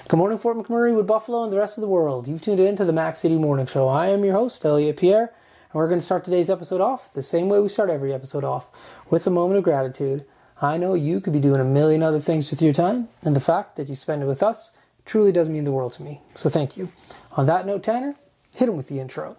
Good morning, Fort McMurray, Wood Buffalo, and the rest of the world. You've tuned in to the Mac City Morning Show. I am your host, Elliot Pierre, and we're going to start today's episode off the same way we start every episode off, with a moment of gratitude. I know you could be doing a million other things with your time, and the fact that you spend it with us truly does mean the world to me. So thank you. On that note, Tanner, hit him with the intro.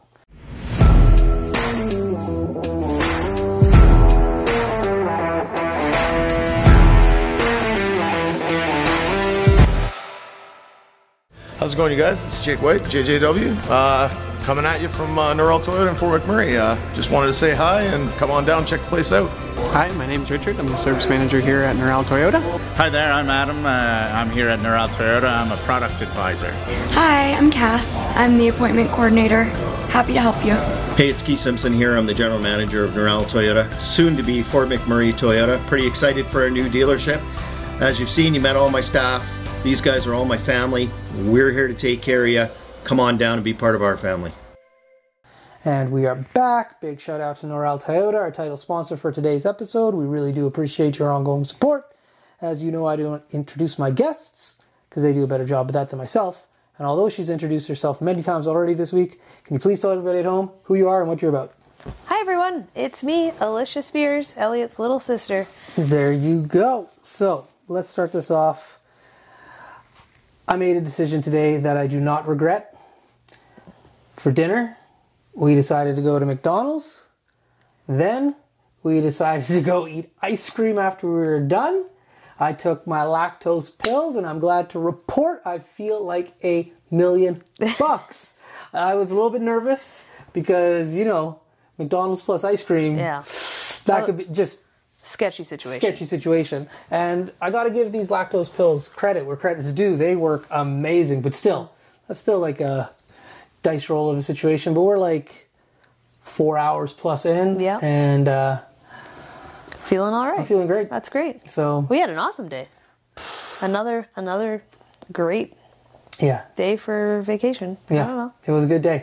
How's it going, you guys? It's Jake White, JJW, coming at you from Norrell Toyota in Fort McMurray. Just wanted to say hi and come on down, check the place out. Hi, my name's Richard. I'm the service manager here at Norrell Toyota. Hi there, I'm Adam. I'm here at Norrell Toyota. I'm a product advisor. Hi, I'm Cass. I'm the appointment coordinator. Happy to help you. Hey, it's Keith Simpson here. I'm the general manager of Norrell Toyota, soon to be Fort McMurray Toyota. Pretty excited for our new dealership. As you've seen, you met all my staff. These guys are all my family. We're here to take care of you. Come on down and be part of our family. And we are back. Big shout out to Norrell Toyota, our title sponsor for today's episode. We really do appreciate your ongoing support. As you know, I don't introduce my guests because they do a better job of that than myself. And although she's introduced herself many times already this week, can you please tell everybody at home who you are and what you're about? Hi everyone, it's me, Alicia Spears, Elliot's little sister. There you go. So, let's start this off. I made a decision today that I do not regret. For dinner, we decided to go to McDonald's. Then, we decided to go eat ice cream after we were done. I took my lactose pills, and I'm glad to report I feel like $1 million. I was a little bit nervous because, you know, McDonald's plus ice cream, that could be just... Sketchy situation. And I got to give these lactose pills credit where credit's due. They work amazing, but still, that's still like a dice roll of a situation. But we're like 4 hours plus in, and feeling all right. I'm feeling great. That's great. So we had an awesome day. Another great day for vacation. Yeah, I don't know. It was a good day.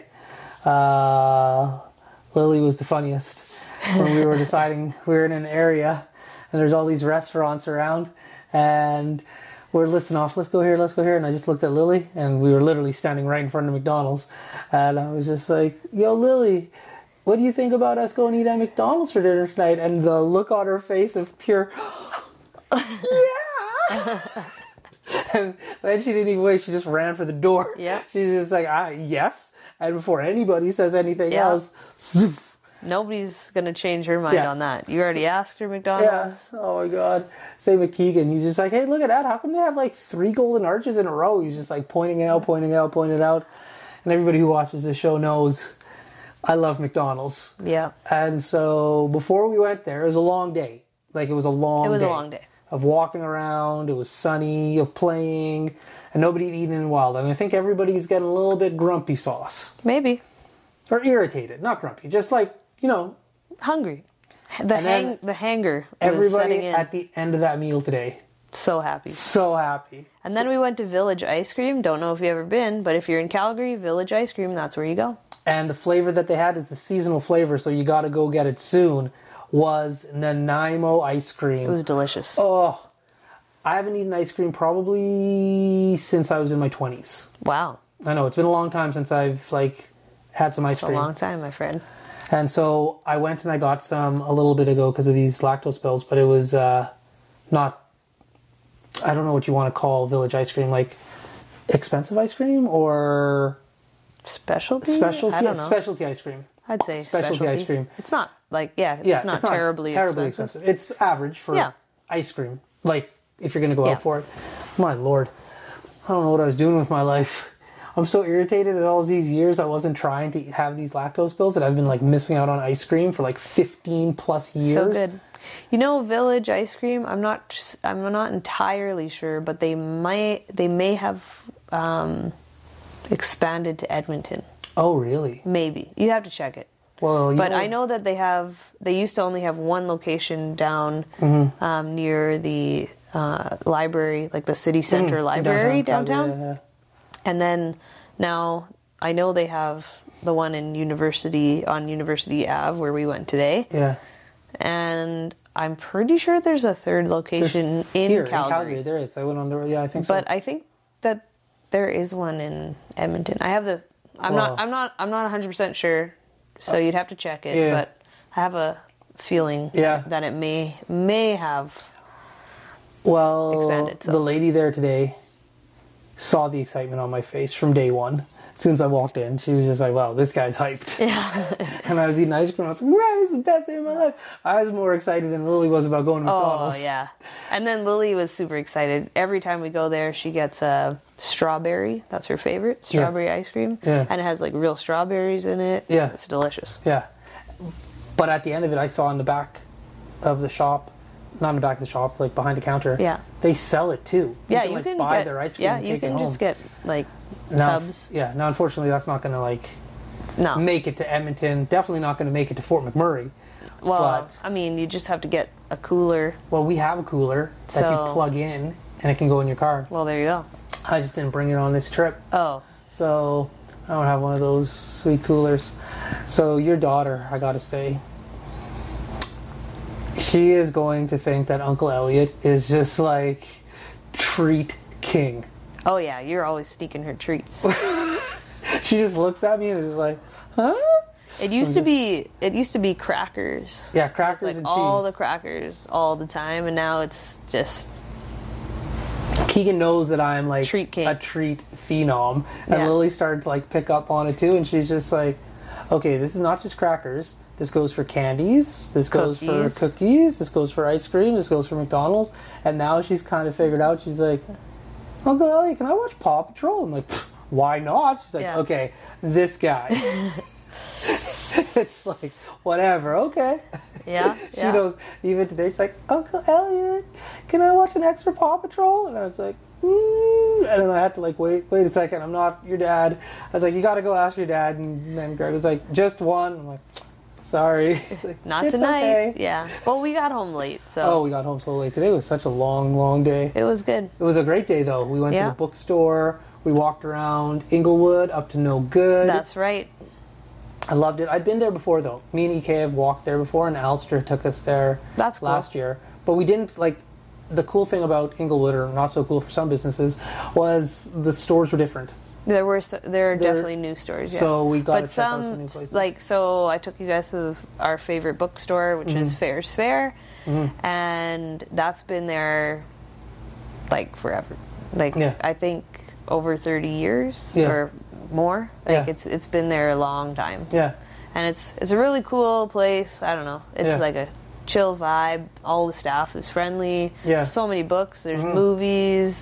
Lily was the funniest. When we were deciding, we were in an area and there's all these restaurants around and we're listing off, let's go here. And I just looked at Lily and we were literally standing right in front of McDonald's. And I was just like, yo, Lily, what do you think about us going to eat at McDonald's for dinner tonight? And the look on her face of pure, yeah. And then she didn't even wait. She just ran for the door. Yeah. She's just like, yes. And before anybody says anything else, zoof. Nobody's going to change her mind on that. You already asked her McDonald's. Yeah. Oh my God. Same with Keegan. He's just like, hey, look at that. How come they have like 3 golden arches in a row? He's just like pointing it out. And everybody who watches this show knows I love McDonald's. Yeah. And so before we went there, it was a long day. Like it was a long day. Of walking around. It was sunny, of playing, and nobody had eaten in a while. And I think everybody's getting a little bit grumpy sauce. Maybe. Or irritated. Not grumpy. Just like, you know, hungry. The hanger was everybody setting in. at the end of that meal today. So happy. And then we went to Village Ice Cream. Don't know if you've ever been, but if you're in Calgary, Village Ice Cream, that's where you go. And the flavor that they had is the seasonal flavor, so you got to go get it soon, was Nanaimo ice cream. It was delicious. Oh, I haven't eaten ice cream probably since I was in my 20s. Wow. I know, it's been a long time since I've, had some ice cream. A long time, my friend. And so I went and I got some a little bit ago because of these lactose pills, but it was not, I don't know what you want to call Village ice cream, like expensive ice cream or... Specialty? I don't know. Specialty ice cream. I'd say specialty ice cream. It's not it's not terribly expensive. It's average for ice cream. Like, if you're going to go out for it. My Lord. I don't know what I was doing with my life. I'm so irritated that all these years I wasn't trying to have these lactose pills that I've been missing out on ice cream for 15 plus years. So good. You know, Village ice cream, I'm not entirely sure, but they may have expanded to Edmonton. Oh, really? Maybe. You have to check it. Well, but I know that they used to only have one location down near the library, like the city center library downtown. Yeah. And then now I know they have the one on University Ave where we went today. Yeah. And I'm pretty sure there's a third location in Calgary. There is. I went on there. Yeah, I think so. But I think that There is one in Edmonton. I have the. I'm not 100% sure, so you'd have to check it. Yeah. But I have a feeling that it may have. Well, expanded, so. the lady there today saw the excitement on my face from day one. As soon as I walked in, she was just like, wow, this guy's hyped. Yeah. And I was eating ice cream. I was like, wow, this is the best day of my life. I was more excited than Lily was about going to McDonald's. Oh, yeah. And then Lily was super excited. Every time we go there, she gets a strawberry. That's her favorite, strawberry ice cream. Yeah. And it has like real strawberries in it. Yeah. It's delicious. Yeah. But at the end of it, I saw in the back of the shop, not in the back of the shop, like behind the counter, they sell it too. You can buy their ice cream Yeah, and you take it can home. just get like Now, tubs. Yeah, now unfortunately that's not going to like No. make it to Edmonton. Definitely not going to make it to Fort McMurray. Well, but, I mean, you just have to get a cooler. well, we have a cooler that you plug in and it can go in your car. Well, there you go. I just didn't bring it on this trip. Oh. So I don't have one of those sweet coolers. So your daughter, I got to say, she is going to think that Uncle Elliot is just like treat king. Oh, yeah, you're always sneaking her treats. She just looks at me and is like, huh? It used to be crackers. Yeah, crackers like and all cheese. the crackers all the time, and now it's just Keegan knows that I'm like Treat king. a treat phenom, and Yeah. Lily started to like pick up on it too, and she's just like, okay, this is not just crackers. This goes for candies. This goes for cookies. This goes for ice cream. This goes for McDonald's. And now she's kind of figured out. She's like, Uncle Elliot, can I watch Paw Patrol? I'm like, why not? She's like, okay, this guy. It's like, whatever, okay. Yeah. She knows. Even today, she's like, Uncle Elliot, can I watch an extra Paw Patrol? And I was like, and then I had to like, wait a second, I'm not your dad. I was like, you got to go ask your dad. And then Greg was like, just one. I'm like, sorry. Like, Not it's tonight. okay. Yeah. Well, we got home late, so. Oh, we got home so late. Today was such a long day. It was good. It was a great day, though. We went to the bookstore. We walked around Inglewood up to No Good. That's right. I loved it. I'd been there before, though. Me and EK have walked there before, and Alistair took us there last year. But we didn't, like, the cool thing about Inglewood, or not so cool for some businesses, was the stores were different. There are definitely new stores. Yeah. So we got to but check out some some new places. like so I took you guys to our favorite bookstore, which is Fair's Fair, and that's been there like forever. Like I think over 30 years or more. Like it's been there a long time. Yeah. And it's a really cool place. I don't know. It's like a chill vibe. All the staff is friendly. Yeah. So many books. There's movies,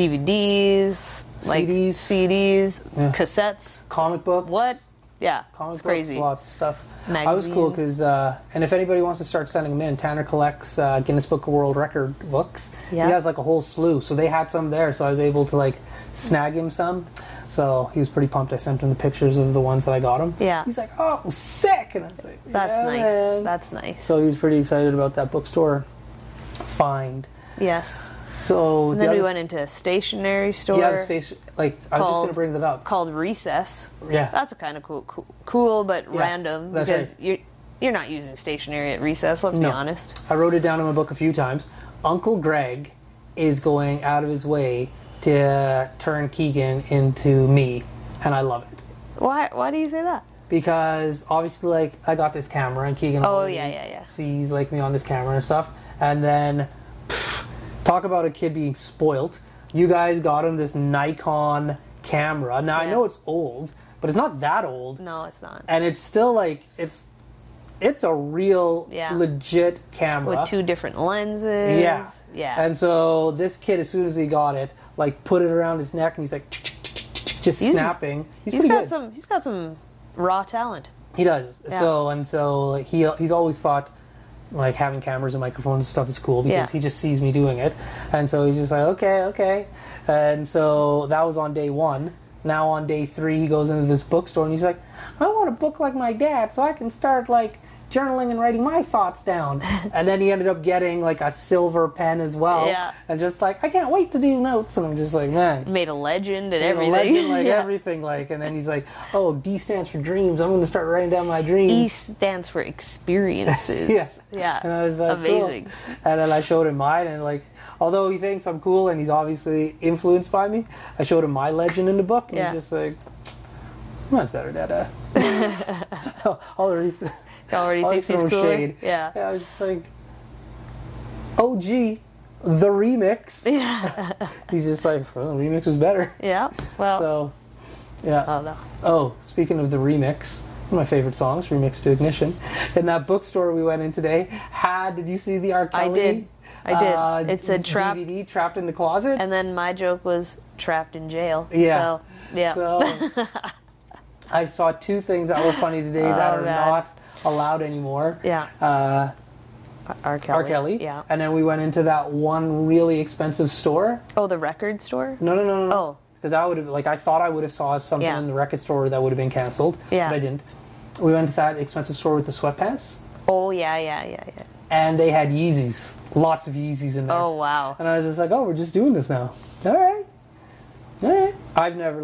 DVDs. Like CDs, cassettes, comic books. What? Yeah, comic it's crazy. Books, lots of stuff. Magazines. I was cool because, and if anybody wants to start sending them in, Tanner collects Guinness Book of World Record books. Yeah. He has like a whole slew, so they had some there, so I was able to like snag him some. So he was pretty pumped. I sent him the pictures of the ones that I got him. Yeah. He's like, "Oh, sick!" And I was like, "That's nice. Man. That's nice." So he was pretty excited about that bookstore find. Yes. So and then we went into a stationery store. Yeah, the station. Like I was just going to bring that up. Called Recess. Yeah. That's a kind of cool, but random because right. you're not using stationery at Recess. Let's be honest. I wrote it down in my book a few times. Uncle Greg is going out of his way to turn Keegan into me, and I love it. Why do you say that? Because obviously, like, I got this camera, and Keegan sees like me on this camera and stuff, and then talk about a kid being spoilt. You guys got him this Nikon camera. Now I know it's old, but it's not that old. No, it's not. And it's still like it's a real legit camera with 2 different lenses. Yeah. Yeah. And so this kid, as soon as he got it, like put it around his neck, and he's like just snapping. He's pretty good. He's got some raw talent. He does. Yeah. So like he's always thought like having cameras and microphones and stuff is cool because he just sees me doing it, and so he's just like okay. And so that was on day 1. Now on day 3, he goes into this bookstore and he's like, I want a book like my dad so I can start like journaling and writing my thoughts down. And then he ended up getting like a silver pen as well. Yeah. And just like, I can't wait to do notes. And I'm just like, man. Made a legend and everything. A legend, everything. And then he's like, oh, D stands for dreams. I'm going to start writing down my dreams. E stands for experiences. Yeah. Yeah. And I was like, amazing. Cool. And then I showed him mine and like, although he thinks I'm cool and he's obviously influenced by me, I showed him my legend in the book, and he's just like, "Mine's better, Dada." already Thinks he's throwing cooler. shade. Yeah. I was just like, "OG, the remix." Yeah. He's just like, "Well, the remix is better." Yeah. Well. So, yeah. Oh no. Oh, speaking of the remix, one of my favorite songs, Remix to Ignition. In that bookstore we went in today, did you see the R. Kelly? I did. It said DVD, Trapped in the Closet. And then my joke was trapped in jail. Yeah. So, yeah. So, I saw two things that were funny today that are not allowed anymore. Yeah. R. Kelly. R. Kelly. Yeah. And then we went into that one really expensive store. Oh, the record store? No. Oh. Because I would have, I thought I would have saw something in the record store that would have been canceled. Yeah. But I didn't. We went to that expensive store with the sweatpants. Oh, yeah. And they had Yeezys. Lots of Yeezys in there. Oh, wow. And I was just like, oh, we're just doing this now. All right. I've never,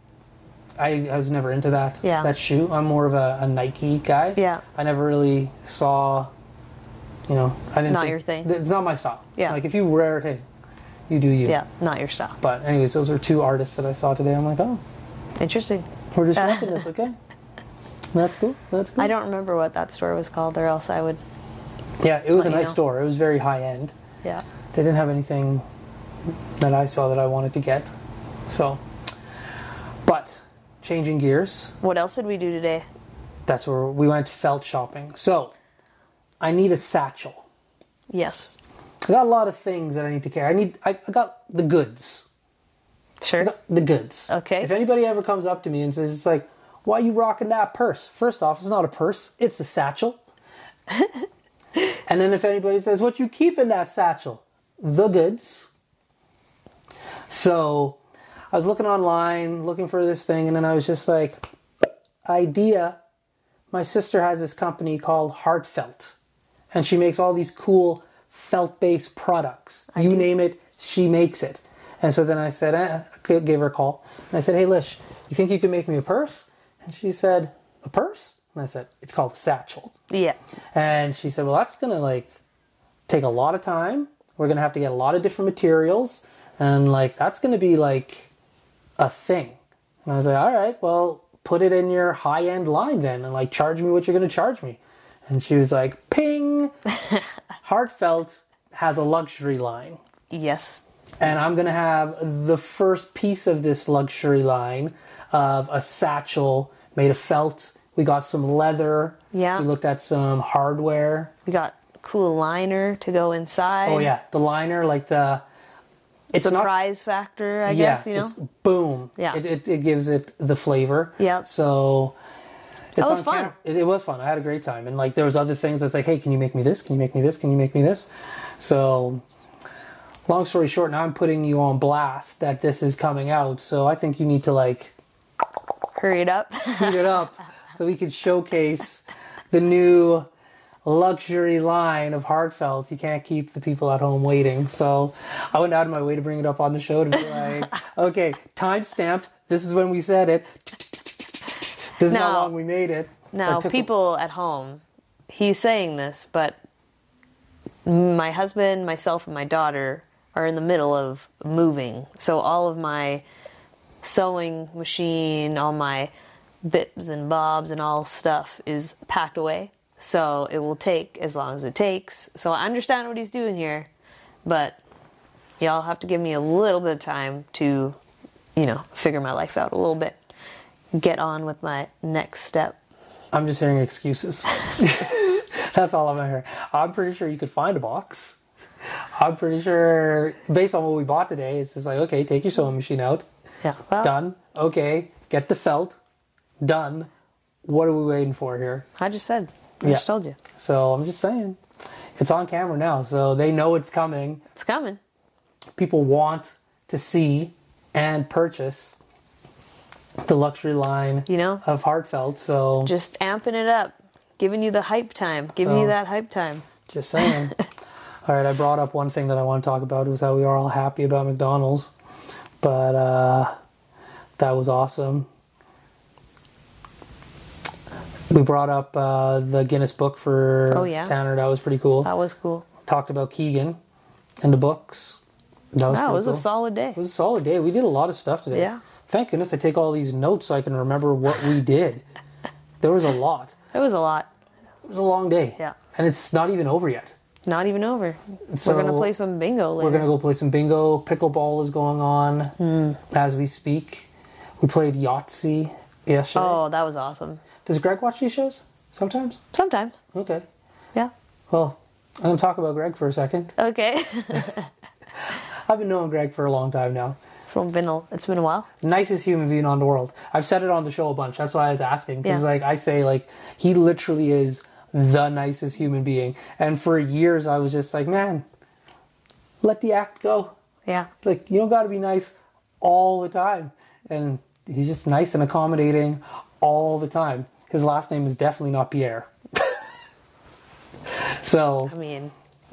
I was never into that. Yeah. That shoe. I'm more of a Nike guy. Yeah. I never really saw, I didn't Not think- your thing. It's not my style. Yeah. Like, if you wear it, hey, you do you. Yeah, not your style. But anyways, those are two artists that I saw today. I'm like, oh, Interesting. we're just making this, okay? That's cool. I don't remember what that store was called, or else I would. Yeah, it was a Let you nice know. store. It was very high end. Yeah. They didn't have anything that I saw that I wanted to get. So, but changing gears, What else did we do today? that's where we went felt shopping. So, I need a satchel. Yes. I got a lot of things that I need to carry. I got the goods. I Sure. got the goods. Okay. If anybody ever comes up to me and says, it's like, why are you rocking that purse? First off, it's not a purse. It's the satchel. And then if anybody says, what you keep in that satchel? The goods. So I was looking online, looking for this thing, and then I was just like, idea. My sister has this company called Heartfelt. And she makes all these cool felt-based products. You name it, she makes it. And so then I said, I gave her a call. And I said, hey, Lish, you think you can make me a purse? And she said, a purse? And I said, it's called a satchel. Yeah. And she said, well, that's going to take a lot of time. We're going to have to get a lot of different materials. And that's going to be a thing. And I was like, all right, well, put it in your high-end line then. And charge me what you're going to charge me. And she was like, ping. Heartfelt has a luxury line. Yes. And I'm going to have the first piece of this luxury line of a satchel made of felt. We got some leather. Yeah. We looked at some hardware. We got cool liner to go inside. Oh, yeah. The liner, it's Surprise factor, I yeah, guess, you know? just boom. Yeah. It gives it the flavor. Yep. So... That was on fun. camera. It was fun. I had a great time. And there was other things that's like, hey, can you make me this? Can you make me this? Can you make me this? So, long story short, now I'm putting you on blast that this is coming out. So I think you need to Hurry it up. speed it up so we could showcase the new luxury line of Heartfelt. You can't keep the people at home waiting. So I went out of my way to bring it up on the show to be like, okay, time stamped. This is when we said it. This is how long we made it. Now, people at home, he's saying this, but my husband, myself, and my daughter are in the middle of moving. So all of my sewing machine, all my bits and bobs and all stuff is packed away. So it will take as long as it takes. So I understand what he's doing here, but y'all have to give me a little bit of time to, figure my life out a little bit. Get on with my next step. I'm just hearing excuses. That's all I'm hearing. I'm pretty sure you could find a box. I'm pretty sure, based on what we bought today, it's just like, okay, take your sewing machine out. Yeah. Well, Done. Okay, get the felt. Done. What are we waiting for here? I just said. I just told you. So I'm just saying. It's on camera now, so they know it's coming. It's coming. People want to see and purchase the luxury line of Heartfelt, so... Just amping it up. Giving you the hype time. Giving you that hype time. Just saying. All right, I brought up one thing that I want to talk about. It was how we are all happy about McDonald's. But that was awesome. We brought up the Guinness book for Tanner. That was pretty cool. That was cool. Talked about Keegan. and the books. That Wow, it pretty was a cool. solid day. It was a solid day. We did a lot of stuff today. Yeah. Thank goodness I take all these notes so I can remember what we did. There was a lot. It was a lot. It was a long day. Yeah. And it's not even over yet. Not even over. So We're going to play some bingo later. We're going to go play some bingo. Pickleball is going on as we speak. We played Yahtzee yesterday. Oh, that was awesome. Does Greg watch these shows? Sometimes? Sometimes. Okay. Yeah. Well, I'm going to talk about Greg for a second. Okay. I've been knowing Greg for a long time now. It's been a while. Nicest human being on the world. I've said it on the show a bunch. That's why I was asking. Because, Yeah. I say, he literally is the nicest human being. And for years, I was just like, man, let the act go. Yeah. You don't got to be nice all the time. And he's just nice and accommodating all the time. His last name is definitely not Pierre. So, I mean,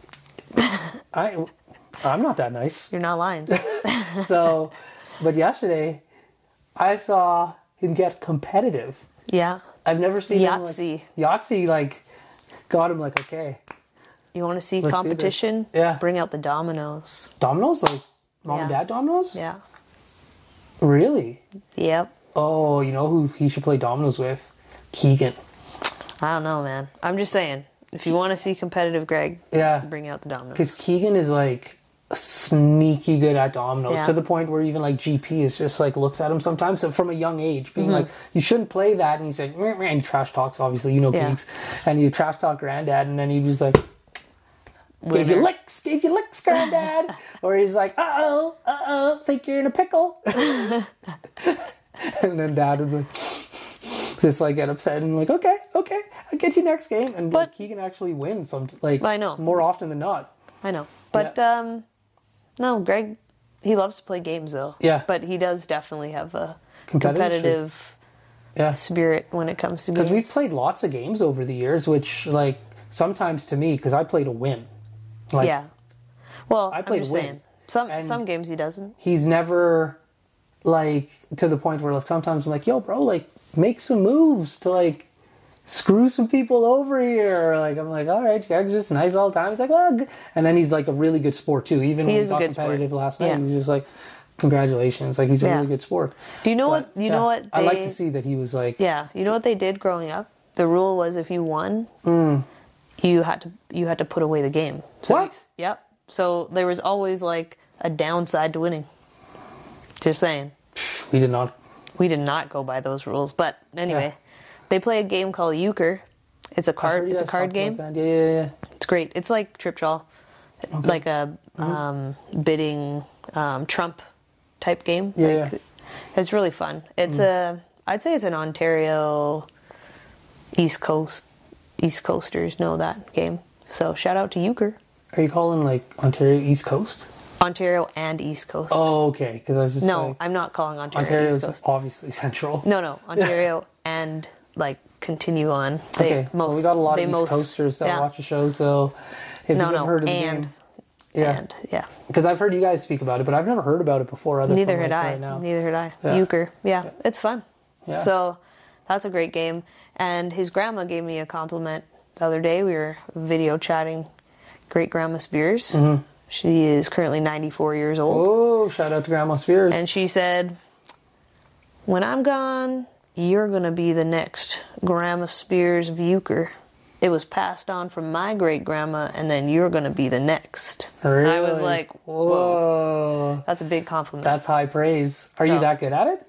I'm not that nice. you're not lying. So, but yesterday, I saw him get competitive. Yeah. I've never seen Yahtzee. him Yahtzee got him okay. You want to see Let's do competition? this. Yeah. Bring out the dominoes. Dominoes, mom and Yeah. dad dominoes. Yeah. Really? Yep. Oh, you know who he should play dominoes with? Keegan. I don't know, man. I'm just saying. If you want to see competitive Greg, Yeah. bring out the dominoes. Because Keegan is sneaky good at dominoes Yeah. to the point where even GP is just looks at him sometimes. So from a young age, being you shouldn't play that, and he's like, meh, meh, and he trash talks, obviously, Yeah. geeks, and you trash talk granddad, and then he just gave you licks, granddad, or he's like, think you're in a pickle, and then dad would just get upset and okay, I'll get you next game, and But- Keegan actually wins I know. more often than not. I know. But, no, Greg, he loves to play games, though. Yeah. But he does definitely have a Competitive competitive Yeah. spirit when it comes to games. Because we've played lots of games over the years, which, sometimes to me, because I play to win. Yeah. Well, I I'm play to just win. saying. And- Some games he doesn't. He's never, to the point where, sometimes I'm like, yo, bro, make some moves to, screw some people over here. I'm like, all right, Greg's just nice all the time. He's like, well, good. And then he's, a really good sport, too. Even when he is a got good sport. competitive last night, Yeah. he was just congratulations. He's a Yeah. really good sport. Do you know But, what? You know what? I like to see that he was Yeah. You know what they did growing up? The rule was if you won, you had to put away the game. So, What? Yep. So there was always a downside to winning. Just saying. we did not. We did not go by those rules, but anyway, Yeah. they play a game called euchre. It's a I've heard card. you It's a guys card talk game. about that. Yeah. It's great. It's like Trip Jaw, like a bidding trump type game. Yeah. It's really fun. It's I'd say it's an Ontario East Coasters know that game. So shout out to euchre. Are you calling Ontario East Coast? Ontario and East Coast. Oh, okay. Because I was just no, I'm not calling Ontario Ontario's East Coast. obviously central. No, Ontario and continue on. Okay. Well, we got a lot of East Coasters that watch the show, so if you've ever heard of the game, yeah. Because I've heard you guys speak about it, but I've never heard about it before. Neither had I. Neither had I. Yeah. Euchre. Yeah, it's fun. Yeah. So that's a great game. And his grandma gave me a compliment the other day. We were video chatting. Great Grandma Spears. Mm-hmm. She is currently 94 years old. Oh, shout out to Grandma Spears. And she said, when I'm gone, you're going to be the next Grandma Spears of euchre. It was passed on from my great-grandma, and then you're going to be the next. Really? I was like, whoa. That's a big compliment. That's high praise. Are you So- that good at it?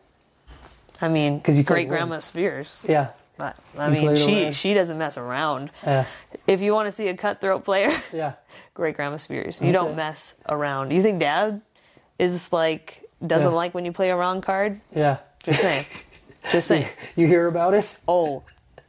I mean, 'Cause you played great-grandma Spears. Yeah. But, You I mean, played away. she doesn't mess around. Yeah. If you want to see a cutthroat player, Yeah. great-grandma Spears. You Okay. don't mess around. You think Dad is doesn't Yeah. like when you play a wrong card? Yeah. Just saying. Just saying. You hear about it? Oh,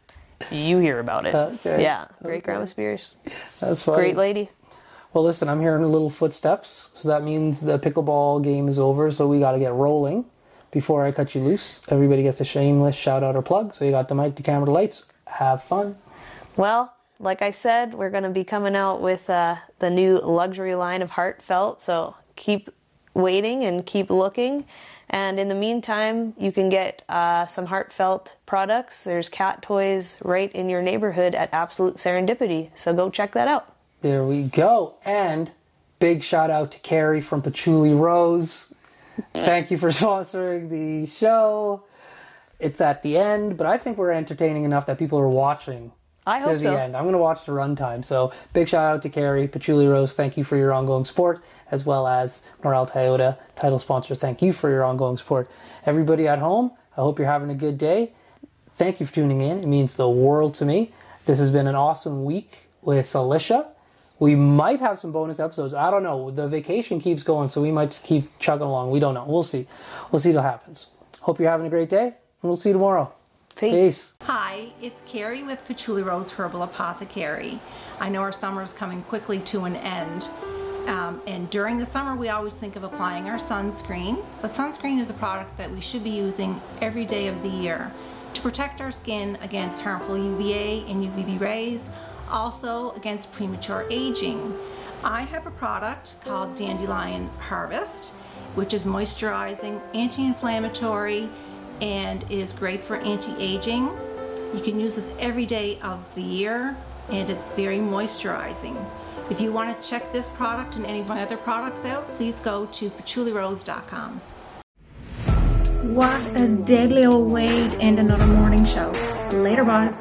you hear about it. Okay. Yeah, great Grandma Spears. That's funny. Great lady. Well, listen, I'm hearing little footsteps, so that means the pickleball game is over, so we got to get rolling. Before I cut you loose, everybody gets a shameless shout-out or plug. So you got the mic, the camera, the lights. Have fun. Well, like I said, we're going to be coming out with the new luxury line of Heartfelt, so keep waiting and keep looking. And in the meantime, you can get some Heartfelt products. There's cat toys right in your neighborhood at Absolute Serendipity, so go check that out. There we go. And Big shout out to Carrie from Patchouli Rose. Thank you for sponsoring the show. It's at the end, but I think we're entertaining enough that people are watching I to hope the so. end. I'm going to watch the runtime. So big shout out to Carrie, Patchouli Rose. Thank you for your ongoing support, as well as Norel Toyota, title sponsor. Thank you for your ongoing support. Everybody at home, I hope you're having a good day. Thank you for tuning in. It means the world to me. This has been an awesome week with Alicia. We might have some bonus episodes. I don't know. The vacation keeps going, so we might keep chugging along. We don't know. We'll see. We'll see what happens. Hope you're having a great day, and we'll see you tomorrow. Peace. Hi, it's Carrie with Patchouli Rose Herbal Apothecary. I know our summer is coming quickly to an end. And during the summer, we always think of applying our sunscreen. But sunscreen is a product that we should be using every day of the year to protect our skin against harmful UVA and UVB rays, also against premature aging. I have a product called Dandelion Harvest, which is moisturizing, anti-inflammatory, and is great for anti-aging. You can use this every day of the year, and it's very moisturizing. If you want to check this product and any of my other products out, please go to patchoulirose.com. What a deadly old way to end another morning show. Later, boss.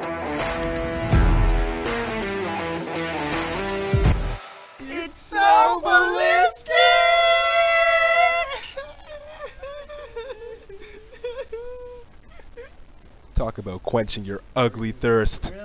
It's so ballistic! Talk about quenching your ugly thirst.